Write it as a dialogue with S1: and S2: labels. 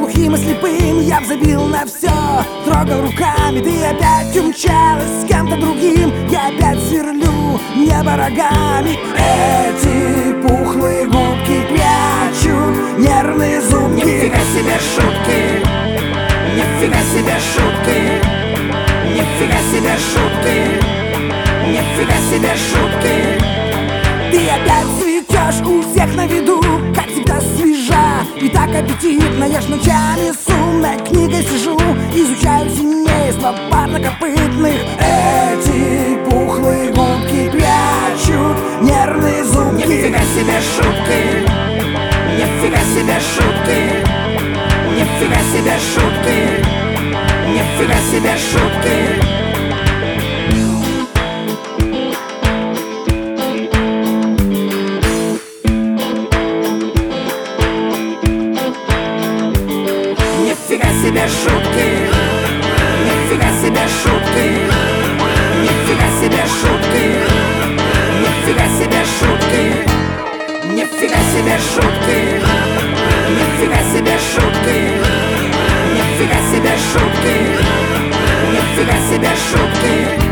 S1: глухим и слепым я б забил на все. Трогал руками, ты опять умчалась с кем-то другим. Я опять сверлю небо рогами. Эти пухлые губки прячут нервные зубки.
S2: Нифига себе шутки, нифига себе шутки, нифига себе шутки, нифига себе шутки.
S1: Ты опять цветешь у всех на виду, как всегда свежа и так аппетитно. Я ж ночами с умной книгой сижу, изучаю семейство парнокопытных. Эти пухлые губки прячут нервные зубки.
S2: Нифига себе шутки, нифига себе шутки, нифига себе шутки, нифига себе шутки. Нифига себе шутки, нифига себе шутки, нифига себе шутки, нифига себе шутки, нифига себе шутки, нифига себе шутки, нифига себе шутки, нифига себе шутки.